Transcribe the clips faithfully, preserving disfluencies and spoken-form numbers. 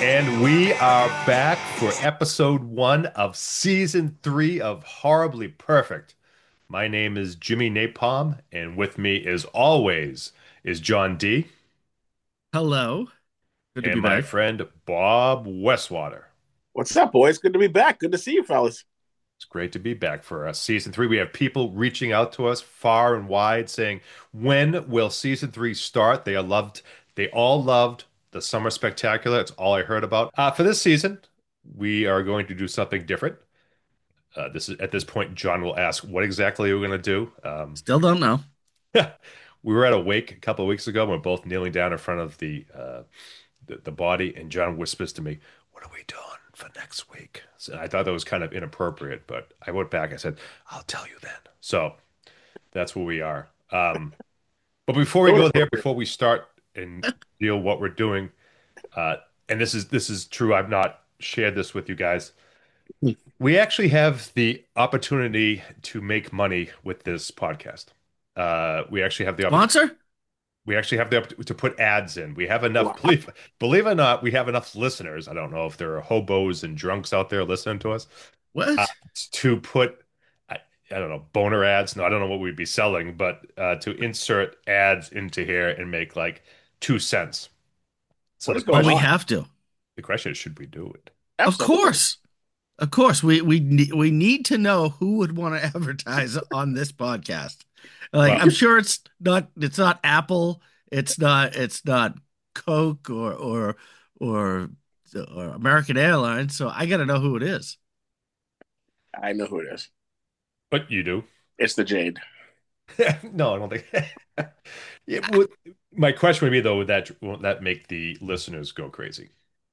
And we are back for episode one of season three of Horribly Perfect. My name is Jimmy Napalm, and with me, as always, is John D. Hello. Good to and be my back. friend Bob Westwater. What's up, boys? Good to be back. Good to see you, fellas. It's great to be back for us. Season three. We have people reaching out to us far and wide saying, when will season three start? They are loved. They all loved the Summer Spectacular. It's all I heard about. Uh, for this season, we are going to do something different. Uh, this is at this point, John will ask, "What exactly are we going to do?" Um, Still don't know. we were at a wake a couple of weeks ago. We're both kneeling down in front of the, uh, the the body, and John whispers to me, "What are we doing for next week?" So I thought that was kind of inappropriate, but I went back. I said, "I'll tell you then." So that's where we are. Um, but before we So go there, inappropriate. before we start and deal what we're doing, uh, and this is this is true. I've not shared this with you guys. We actually have the opportunity to make money with this podcast. Uh, we actually have the opportunity. Sponsor? We actually have the opportunity to put ads in. We have enough. Wow. Believe believe it or not, we have enough listeners. I don't know if there are hobos and drunks out there listening to us uh, What? to put. I, I don't know, boner ads. No, I don't know what we'd be selling, but uh, to insert ads into here and make like two cents. So What the is But going question, we on? have to. the question is, should we do it? Of Absolutely. course. Of course. We we ne- we need to know who would want to advertise on this podcast. Like Well, I'm sure it's not it's not Apple, it's not it's not Coke or or or or American Airlines, so I got to know who it is. I know who it is. but you do. It's the Jade. No, I don't think. Yeah, would, my question would be though, would that won't that make the listeners go crazy?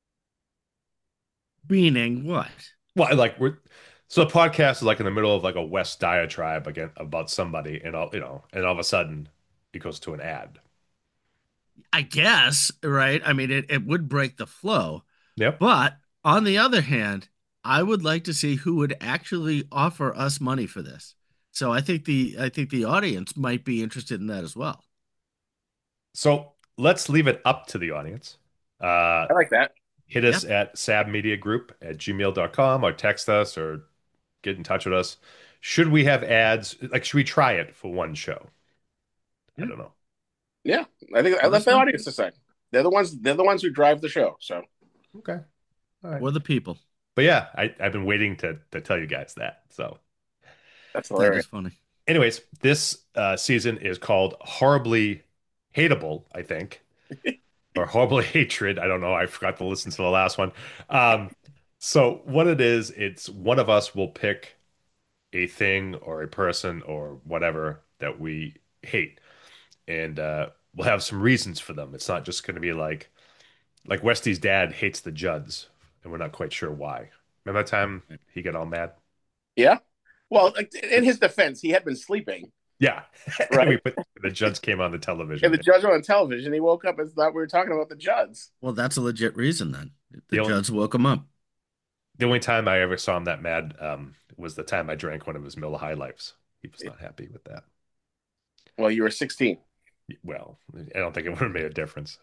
Meaning what? Well, like we're so the podcast is like in the middle of like a West diatribe again about somebody, and all you know, and all of a sudden it goes to an ad. I guess, right? I mean, it, it would break the flow. Yep. But on the other hand, I would like to see who would actually offer us money for this. So I think the I think the audience might be interested in that as well. So let's leave it up to the audience. Uh, I like that. hit us Yep. at sabmediagroup at gmail dot com or text us or get in touch with us. Should we have ads? Like, should we try it for one show? I Yeah. don't know. Yeah, I think I Let let us the know. audience decide. They're the ones. They're the ones who drive the show. So Okay. All right. Or the people. But yeah, I, I've been waiting to to tell you guys that. So, that's That hilarious. is funny. anyways, this uh, season is called Horribly Hateable, I think, or Horribly Hatred. I don't know. I forgot to listen to the last one. Um, so what it is, it's one of us will pick a thing or a person or whatever that we hate, and uh, we'll have some reasons for them. It's not just going to be like like Westy's dad hates the Judds, and we're not quite sure why. Remember that time he got all mad? Yeah. Well, like, in his defense, he had been sleeping, Yeah. And we right? put the Judds came on the And television. the judge on television, he woke up and thought we were talking about the Judds. Well, that's a legit reason then. The The only, judge woke him up. the only time I ever saw him that mad um, was the time I drank one of his Miller High Lifes. He was not happy with that. Well, you were sixteen. Well, I don't think it would have made a difference.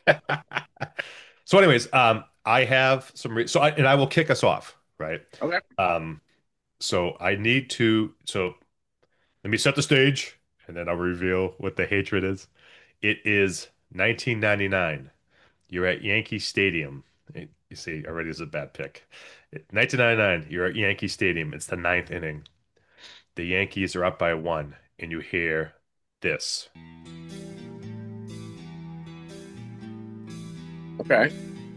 So, anyways, um, I have some re so I, and I will kick us off, right? Okay. Um, so I need to so let me set the stage, and then I'll reveal what the hatred is. It is nineteen ninety-nine. You're at Yankee Stadium. You see, already is a bad pick. nineteen ninety-nine, you're at Yankee Stadium. It's the ninth inning. The Yankees are up by one, and you hear this. Okay.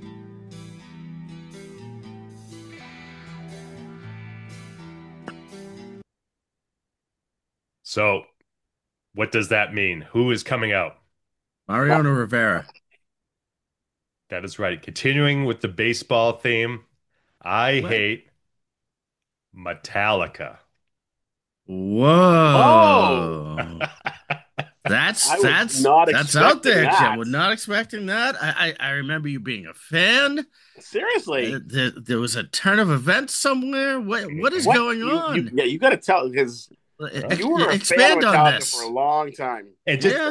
So, what does that mean? Who is coming out? Wow. Mariano Rivera. That is right. Continuing with the baseball theme, I What? hate Metallica. Oh, Whoa. That's I was that's not that's out expecting there, Jim. that. We're not expecting that. I I, I remember you being a fan. Uh, Seriously. there, there was a turn of events somewhere. What what is What going you you on? yeah, you got to tell because Well, Ex- you were a fan of expand on Metallica for a this. long time. and just Yeah.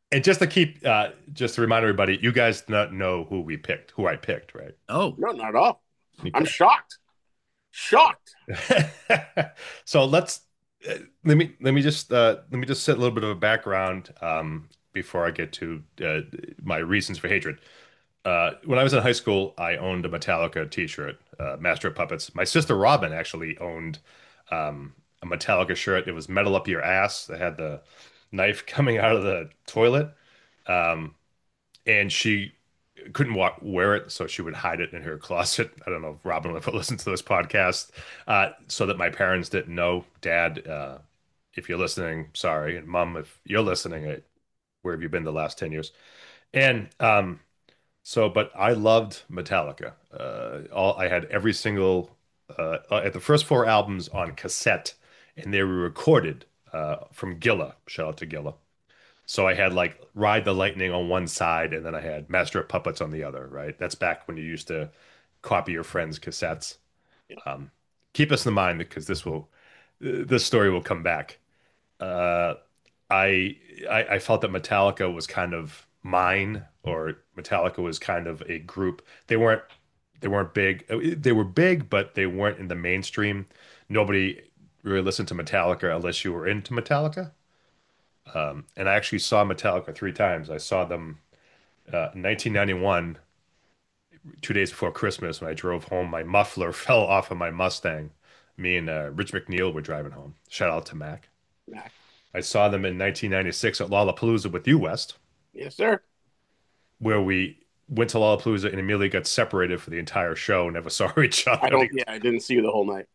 And just to keep, uh, just to remind everybody, you guys do not know who we picked, who I picked, right? Oh, No, not at all. I'm Okay. shocked. Shocked. So let's uh, let me let me just uh, let me just set a little bit of a background um, before I get to uh, my reasons for hatred. Uh, when I was in high school, I owned a Metallica t-shirt, uh, Master of Puppets. My sister Robin actually owned um, a Metallica shirt. It was metal up your ass. That had the knife coming out of the toilet. Um, and she couldn't walk, wear it, so she would hide it in her closet. I don't know if Robin would ever listen to this podcast, uh, so that my parents didn't know. Dad, uh, if you're listening, sorry, and Mom, if you're listening, uh, where have you been the last ten years? And um, so, but I loved Metallica. Uh, all I had every single uh, uh, at the first four albums on cassette, and they were recorded uh, from Gilla. Shout out to Gilla. So I had like Ride the Lightning on one side, and then I had Master of Puppets on the other, right? That's back when you used to copy your friends' cassettes. Um, keep us in mind because this will, this story will come back. Uh, I, I I felt that Metallica was kind of mine, or Metallica was kind of a group. They weren't they weren't big. They were big, but they weren't in the mainstream. Nobody really listened to Metallica unless you were into Metallica. Um, and I actually saw Metallica three times. I saw them uh, in nineteen ninety-one, two days before Christmas, when I drove home. My muffler fell off of my Mustang. Me and uh, Rich McNeil were driving home. Shout out to Mac. Mac. I saw them in nineteen ninety-six at Lollapalooza with you, West, Yes, sir. where we went to Lollapalooza and immediately got separated for the entire show. Never saw each I other don't. again. Yeah, I didn't see you the whole night.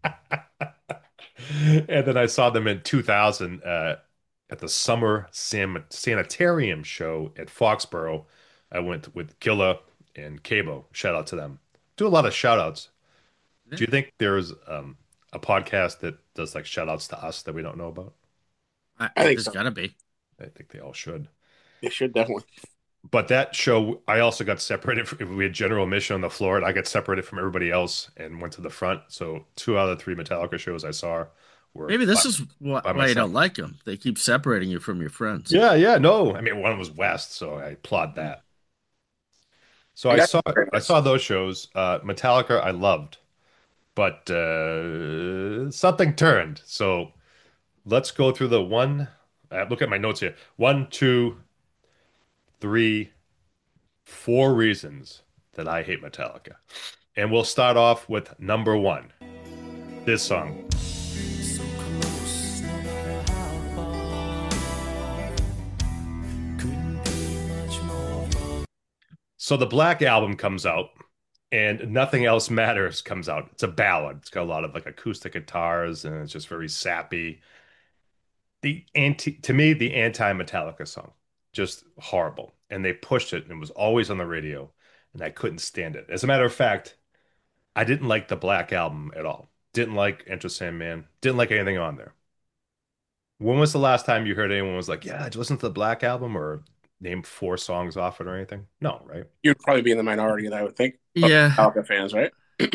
And then I saw them in two thousand uh, at the Summer San Sanitarium show at Foxborough. I went with Killa and Cabo. Shout out to them. Do a lot of shout outs. yeah. Do you think there's um, a podcast that does like shout outs to us that we don't know about? I, I think there's so. gotta be. I think they all should. They should definitely. But that show, I also got separated. From, we had general admission on the floor, and I got separated from everybody else and went to the front. So two out of the three Metallica shows I saw were Maybe by, this is why, by why you myself. don't like them. They keep separating you from your friends. Yeah, yeah, no. I mean, one was West, so I applaud that. So I I got saw very I nice. saw those shows. Uh, Metallica, I loved, but uh, something turned. So let's go through the one. Uh, look at my notes here. One, two, three, four reasons that I hate Metallica. And we'll start off with number one, this song. So close, no matter how far. Couldn't be much more far. So the Black Album comes out, and Nothing Else Matters comes out. It's a ballad. It's got a lot of like acoustic guitars, and it's just very sappy. The anti To me, the anti-Metallica song, just horrible. And they pushed it, and it was always on the radio, and I couldn't stand it. As a matter of fact, I didn't like the Black Album at all. Didn't like Enter Sandman. Didn't like anything on there. When was the last time you heard anyone was like, "Yeah, did you listen to the Black Album," or name four songs off it or anything? No, right? You'd probably be in the minority, I would think. Of Yeah. Metallica fans, right?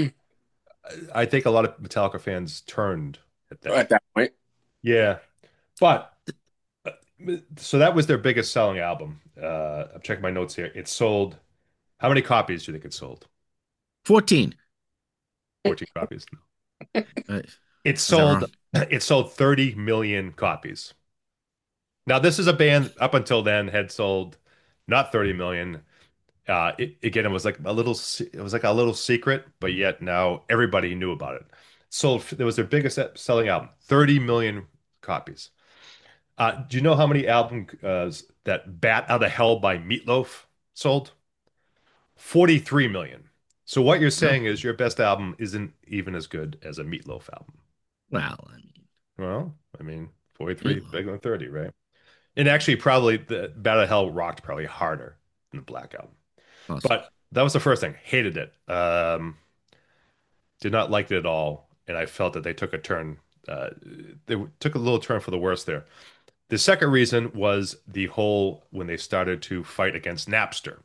I think a lot of Metallica fans turned at that. At that point, Yeah, but uh, so that was their biggest selling album. Uh, I'm checking my notes here. It sold. How many copies do you think it sold? fourteen. fourteen copies. Right. It Is that sold. wrong? It sold thirty million copies. Now, this is a band up until then had sold not thirty million. Uh, it, again, it was like a little, se- it was like a little secret, but yet now everybody knew about it. Sold, it was their biggest selling album, thirty million copies. Uh, do you know how many albums uh, that Bat Out of Hell by Meatloaf sold? forty-three million. So what you're No. saying is your best album isn't even as good as a Meatloaf album. Well, I mean, Well, I mean, forty-three, Meatloaf. bigger than thirty, right? And actually, probably the Bat Out of Hell rocked probably harder than the Black Album. Possibly. But that was the first thing. Hated it. Um, did not like it at all. And I felt that they took a turn. Uh, they took a little turn for the worse there. The second reason was the whole when they started to fight against Napster.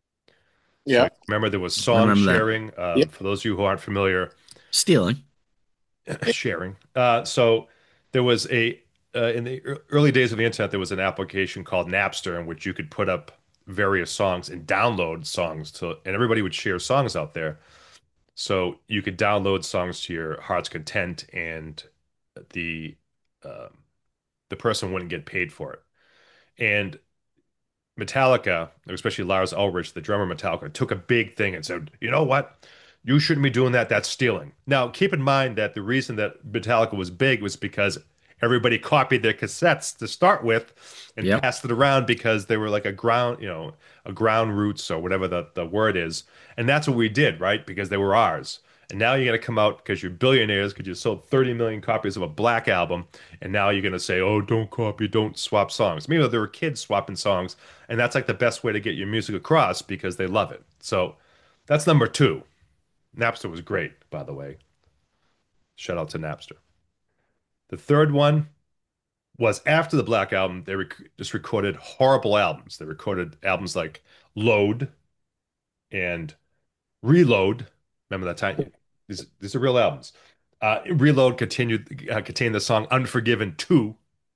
So yeah, remember there was I song remember that. sharing. yeah. Um, for those of you who aren't familiar, Stealing. sharing. Uh, so there was a uh, in the ear- early days of the internet, there was an application called Napster in which you could put up various songs and download songs to, and everybody would share songs out there. So you could download songs to your heart's content, and the um the person wouldn't get paid for it. And Metallica, especially Lars Ulrich, the drummer of Metallica, took a big thing and said, "You know what? You shouldn't be doing that. That's stealing." Now, keep in mind that the reason that Metallica was big was because everybody copied their cassettes to start with and Yep. passed it around because they were like a ground, you know, a ground roots or whatever the, the word is. And that's what we did, right? Because they were ours. And now you're going to come out because you're billionaires because you sold thirty million copies of a Black album. And now you're going to say, oh, don't copy, don't swap songs. Maybe there were kids swapping songs. And that's like the best way to get your music across because they love it. So that's number two. Napster was great, by the way. Shout out to Napster. The third one was after the Black Album. They rec just recorded horrible albums. They recorded albums like Load and Reload. Remember that time? These, these are real albums. Uh, Reload continued uh, contained the song Unforgiven two.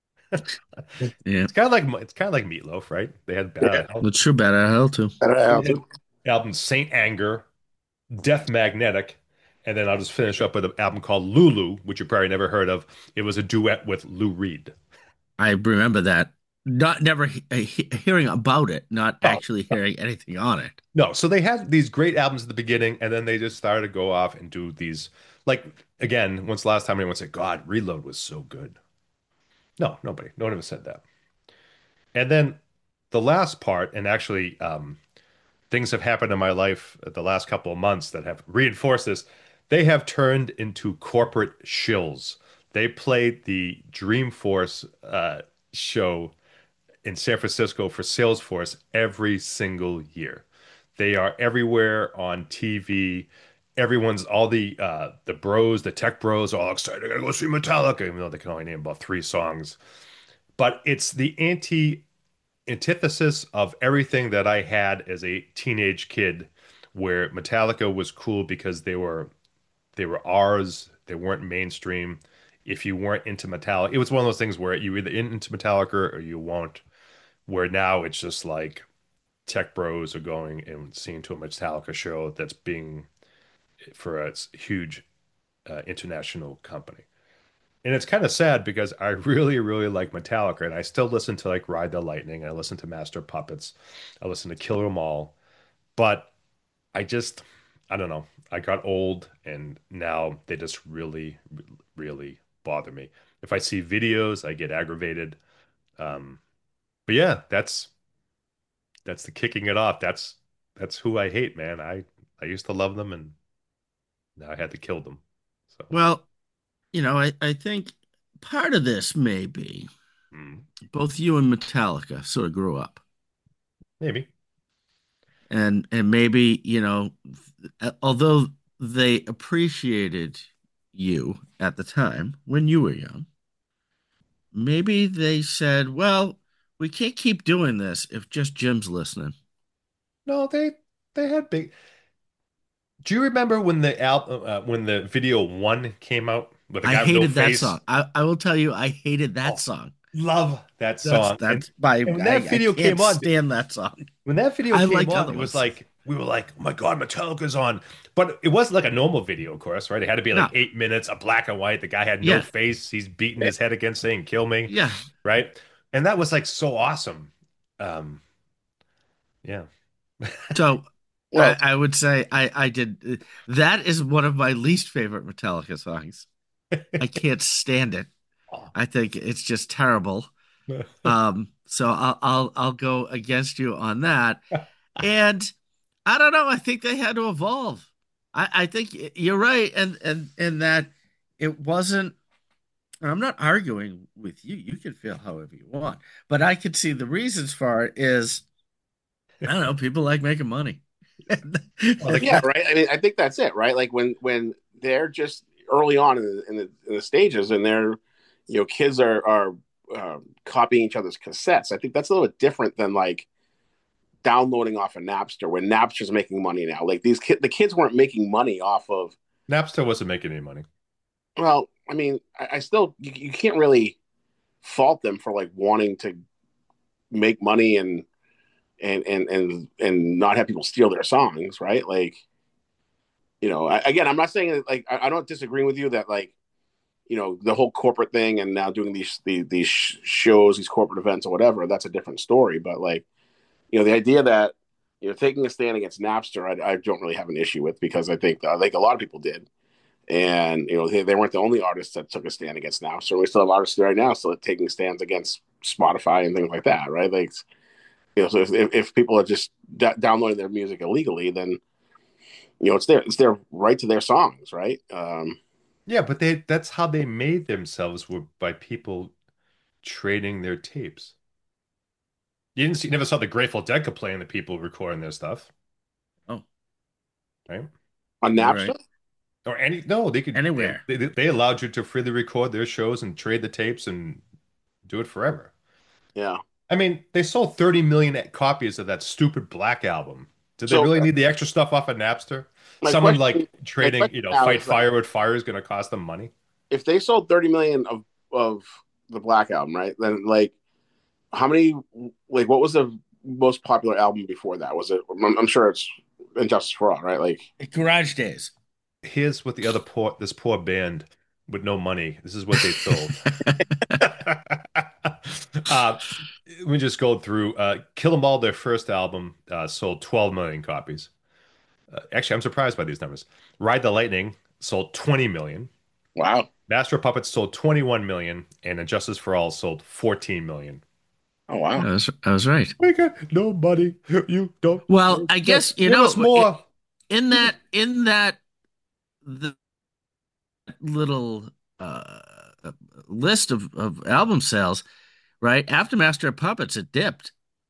Yeah. It's kind of like it's kind of like Meatloaf, right? They had Yeah. bad Well, true bad out of hell too. Better Out They too. had albums Saint Anger, Death Magnetic, and then I'll just finish up with an album called Lulu, which you probably never heard of. It was a duet with Lou Reed. I remember that. Not never he he- hearing about it, not Oh, actually hearing anything on it. no, so they had these great albums at the beginning, and then they just started to go off and do these. Like, again, when's the last time anyone said, God, Reload was so good? No, nobody. No one ever said that. And then the last part, and actually, um, things have happened in my life the last couple of months that have reinforced this. They have turned into corporate shills. They played the Dreamforce uh, show in San Francisco for Salesforce every single year. They are everywhere on T V. Everyone's all the uh, the bros, the tech bros, are all excited. I gotta go see Metallica, even though they can only name about three songs. But it's the anti antithesis of everything that I had as a teenage kid, where Metallica was cool because they were they were ours. They weren't mainstream. If you weren't into Metallica, it was one of those things where you either into Metallica or you won't. Where now it's just like tech bros are going and seeing to a Metallica show that's being for a huge uh, international company. And it's kind of sad because I really, really like Metallica, and I still listen to like Ride the Lightning. I listen to Master of Puppets. I listen to Kill 'Em All. But I just, I don't know. I got old, and now they just really, really bother me. If I see videos, I get aggravated. Um, but yeah, that's that's the kicking it off. That's that's who I hate, man. I I used to love them, and now I had to kill them. So Well, you know, I, I think part of this may be mm, both you and Metallica sort of grew up. maybe. And and maybe, you know, although they appreciated you at the time when you were young, maybe they said, well, we can't keep doing this if just Jim's listening. No, they they had big. Do you remember when the album uh, when the video one came out with the I guy with no hated that face? song. I, I will tell you, I hated that Oh, song. love that That's song. And, that's my and when I, that I video can't came on, stand that song. when that video I came like on, other it was ones. like we were like, "Oh my God, Metallica's on!" But it wasn't like a normal video, of course, right? It had to be like No. eight minutes, a black and white. The guy had no Yeah. face. He's beating his head against saying, "Kill me," Yeah. right? And that was like so awesome. Um, yeah. So Well, I, I would say I, I did. That is one of my least favorite Metallica songs. I can't stand it. I think it's just terrible. Um, so I'll I'll I'll go against you on that. And I don't know. I think they had to evolve. I, I think you're right, and and and that it wasn't. And I'm not arguing with you. You can feel however you want, but I could see the reasons for it is I don't know. People like making money. Well, they- yeah, right. I mean, I think that's it, right? Like when when they're just early on in the in the, in the stages, and they're you know kids are are uh, copying each other's cassettes. I think that's a little bit different than like downloading off of Napster, when Napster's making money now. Like these kids, the kids weren't making money off of. Napster wasn't making any money. Well, I mean, I, I still you, you can't really fault them for like wanting to make money and and and and and not have people steal their songs, right? Like, you know, I, again, I'm not saying that, like I, I don't disagree with you that like, you know, the whole corporate thing and now doing these these, these shows, these corporate events or whatever, that's a different story. But like, you know, the idea that you know taking a stand against Napster, I, I don't really have an issue with because I think I think a lot of people did, and you know they, they weren't the only artists that took a stand against Napster. We still have artists right now still taking stands against Spotify and things like that, right? Like, you know, so if, if people are just d- downloading their music illegally, then you know it's their it's their right to their songs, right? Um, Yeah, but they that's how they made themselves were by people trading their tapes. You didn't see, never saw the Grateful Dead complain that people recording their stuff, Oh, right? on you're Napster, right. Or any no, they could Anywhere. They, they, they allowed you to freely record their shows and trade the tapes and do it forever. yeah. I mean, they sold thirty million copies of that stupid Black album. Did they So really need the extra stuff off of Napster? my Someone question, like my trading, question you know, now Fight is that Fire with Fire is going to cost them money. if they sold thirty million of of the Black Album, right? Then like how many like what was the most popular album before that? Was it? I'm, I'm sure it's Injustice for All, right? Like Garage Days. Here's what the other poor this poor band with no money. This is what they sold. uh, let me just go through. Uh, Kill 'Em All, their first album, uh, sold twelve million copies. Uh, actually, I'm surprised by these numbers. Ride the Lightning sold twenty million. wow, Master of Puppets sold twenty-one million, and Injustice for All sold fourteen million. oh wow, I was, I was right. We got no money. You don't. Well, I guess you Give know us more. in that in that the little uh, list of, of album sales, right? After Master of Puppets, it dipped.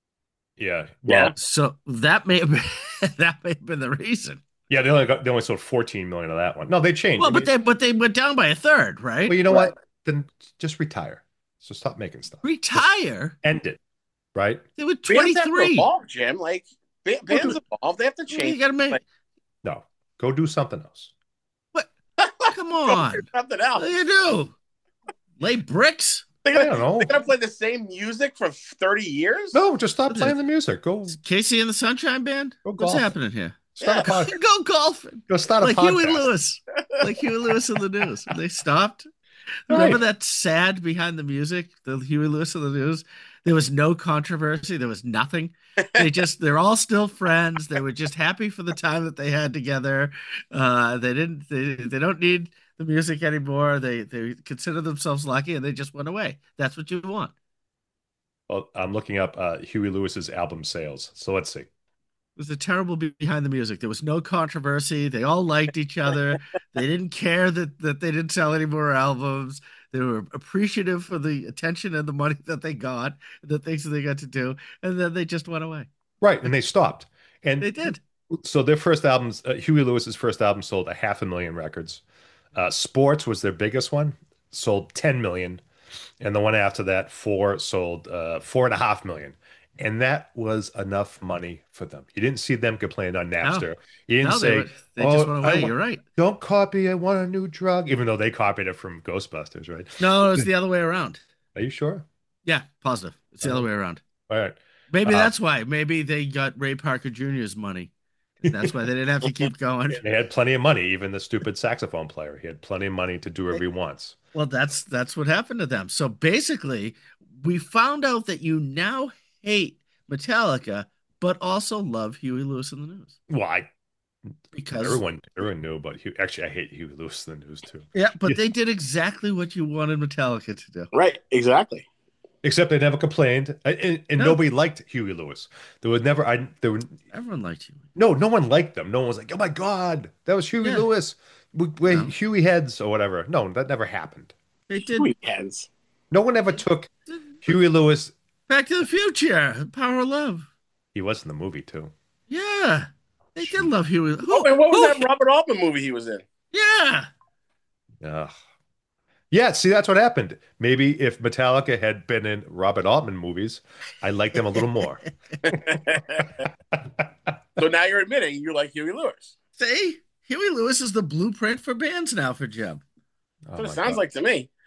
Yeah. Yeah. Well, So that may have been, that may have been the reason. yeah. They only got they only sold fourteen million of that one. No, they changed. Well, I but mean, they but they went down by a third, right? well, you know Right. what? Then just retire. So stop making stuff. Just Retire. end it. Right? They were bands have to twenty-three. evolve, Jim. Like ba- bands do- evolve, they have to You change. got to make Like, No. Go do something else. what? Come go on. do something What else. do you do? Lay bricks? They're I gonna, don't know. they're gonna play the same music for thirty years. No, just stop What is playing it? the music. Go Is Casey and the Sunshine Band? Go What's golfing. happening here? start a pod, Go golfing. go start a Like Huey podcast. Lewis. Like Huey Lewis in the news. They stopped. Remember Right. that sad behind the music, the Huey Lewis in the news? There was no controversy. There was nothing. They just, they're all still friends. They were just happy for the time that they had together. Uh, they didn't, they, they don't need the music anymore. They, they consider themselves lucky and they just went away. That's what you want. Well, I'm looking up uh, Huey Lewis's album sales. So let's see. It was a terrible be- behind the music. There was no controversy. They all liked each other. They didn't care that, that they didn't sell any more albums. They were appreciative for the attention and the money that they got, the things that they got to do, and then they just went away. Right, and they stopped. And They did. so their first albums, uh, Huey Lewis's first album sold a half a million records. Uh, Sports was their biggest one, sold ten million, and the one after that, Four, sold uh, four and a half million. And that was enough money for them. You didn't see them complain on Napster. You didn't No, they, say, were, they "Oh, just went I away. wa- You're right. don't copy. I want a new drug," even though they copied it from Ghostbusters, right? No, it's the other way around. Are you sure? Yeah, positive. It's the other way around. All right. Maybe Uh, that's why. Maybe they got Ray Parker Junior's money. And that's why they didn't have to keep going. They had plenty of money. Even the stupid saxophone player, he had plenty of money to do whatever he wants. Well, that's that's what happened to them. So basically, we found out that you now hate Metallica, but also love Huey Lewis in the News Well, I, because everyone, everyone knew about Huey. Actually, I hate Huey Lewis in the News too. yeah, but Yeah. they did exactly what you wanted Metallica to do. Right, exactly. Except they never complained, and, and, and No. nobody liked Huey Lewis. There was never, I, there were Everyone liked Huey. no, no one liked them. No one was like, "Oh my God, that was Huey Yeah. Lewis." We, we No. Huey heads or whatever. No, that never happened. They did Huey heads. No one ever took Huey Lewis. Back to the Future, Power of Love. He was in the movie too. Yeah, they did love Huey. Who, Oh, and what was who- that Robert Altman movie he was in? Yeah. Ugh. Yeah, see, that's what happened. Maybe if Metallica had been in Robert Altman movies, I liked them a little more. So now you're admitting you like Huey Lewis. See, Huey Lewis is the blueprint for bands now for Jim. Oh That's what it my sounds God. like to me.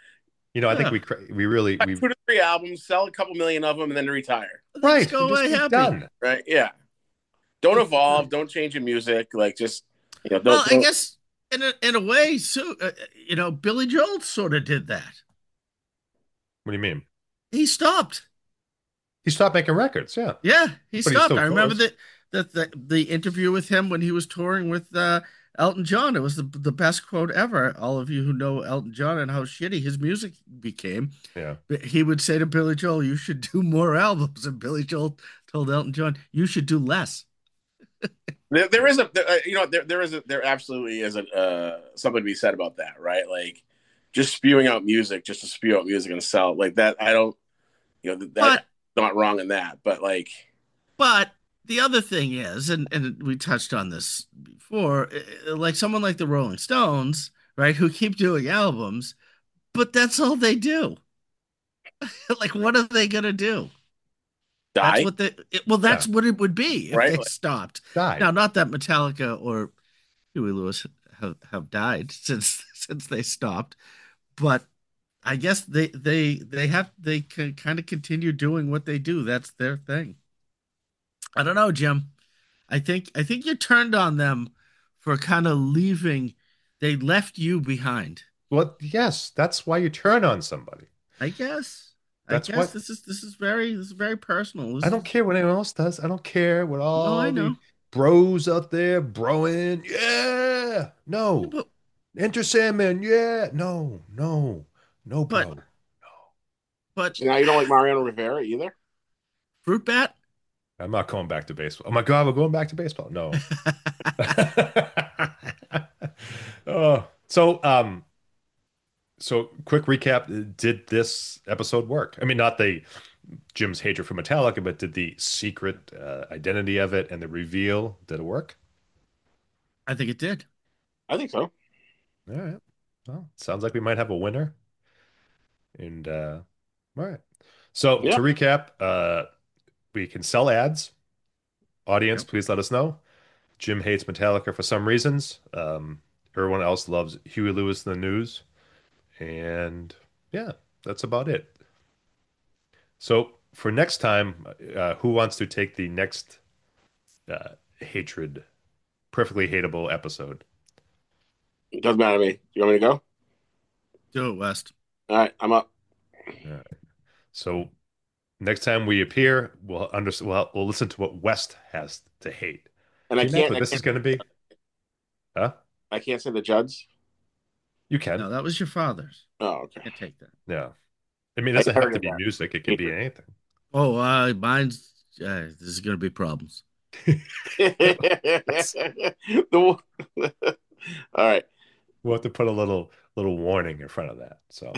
You know, I think Yeah. we cra- we really Got we two to three albums, sell a couple million of them, and then retire. Things right. go and just away be happy. done. Right? Yeah. Don't evolve. Don't change your music. Like just you know. Don't. Well, I don't guess in a in a way, so uh, you know, Billy Joel sort of did that. What do you mean? He stopped. He stopped making records. Yeah, Yeah, he but he stopped. still I remember tours. that that the, the interview with him when he was touring with uh, Elton John. It was the the best quote ever. All of you who know Elton John and how shitty his music became, Yeah, he would say to Billy Joel, "You should do more albums," and Billy Joel told Elton John, "You should do less." there, there is a there, uh, you know there there is a, there absolutely is a uh, something to be said about that, right? Like just spewing out music just to spew out music and sell like that. I don't you know that But not wrong in that, but like but the other thing is, and and we touched on this before, uh, like someone like the Rolling Stones, right, who keep doing albums, but that's all they do. Like, what are they gonna do? That's die, what they. It, well, yeah, that's what it would be if right? they Like, stopped. die. Now, not that Metallica or Huey Lewis have, have died since since they stopped, but I guess they they they have they can kind of continue doing what they do. That's their thing. I don't know, Jim. I think I think you turned on them for kind of leaving. They left you behind. Well, yes, that's why you turn on somebody. I guess. I That's guess what this is this is very this is very personal. This I don't is care what anyone else does. I don't care what no, I all the know. bros out there broing. Yeah, Yeah, no. but Enter Sandman. Yeah, no, no, no, but bro. No. but so now you don't like Mariano Rivera either. Fruit Bat. I'm not going back to baseball. Oh my God, we're going back to baseball. No. Oh, so um, so quick recap. Did this episode work? I mean, not the Jim's hatred for Metallica, but did the secret uh, identity of it and the reveal, did it work? I think it did. I think so. All right. Well, sounds like we might have a winner. And uh, all right. So Yeah. to recap, uh, we can sell ads. Audience, Yep. please let us know. Jim hates Metallica for some reasons. Um, everyone else loves Huey Lewis in the News. And yeah, that's about it. So for next time, uh, who wants to take the next uh, hatred, perfectly hateable episode? It doesn't matter to me. You want me to go? Do it, West. All right, I'm up. All right. So next time we appear, we'll under we'll, we'll listen to what West has to hate. And I Do you know can't. what I this is can't, going to be? Huh? I can't say the Judds. You can. No, that was your father's. Oh, okay. Can't take that. Yeah. I mean, it I doesn't have heard to of be that. music. It could be anything. Oh, uh, mine's. Uh, this is gonna be problems. the, all right. We'll have to put a little little warning in front of that. So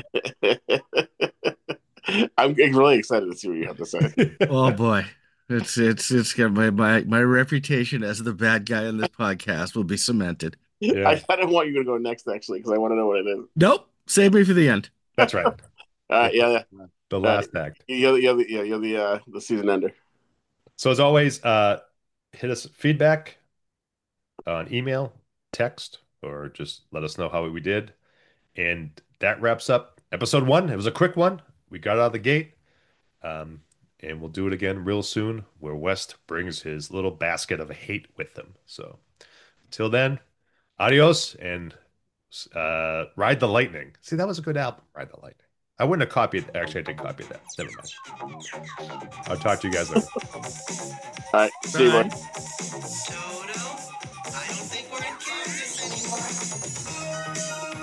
I'm really excited to see what you have to say. Oh boy, it's it's it's got my my my reputation as the bad guy on this podcast will be cemented. Yeah. I kind of want you to go next, actually, because I want to know what it is. Nope, save me for the end. that's right. All right, yeah, yeah. The last act. You're, the- you're the yeah, you're the uh, the season ender. So as always, uh, hit us feedback on email, text, or just let us know how we did. And that wraps up episode one. It was a quick one. We got out of the gate. Um, and we'll do it again real soon, where West brings his little basket of hate with him. So until then, adios and uh, Ride the Lightning. See, that was a good album, Ride the Lightning. I wouldn't have copied. Actually, I didn't copy that. Never mind. I'll talk to you guys later. All right, see you, Bye. bud. Toto, I don't think we're in Kansas anymore.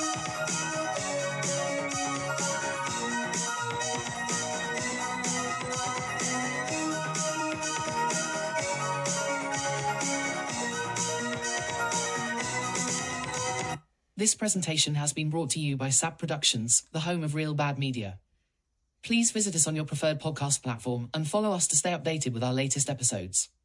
This presentation has been brought to you by S A P Productions, the home of Real Bad Media. Please visit us on your preferred podcast platform and follow us to stay updated with our latest episodes.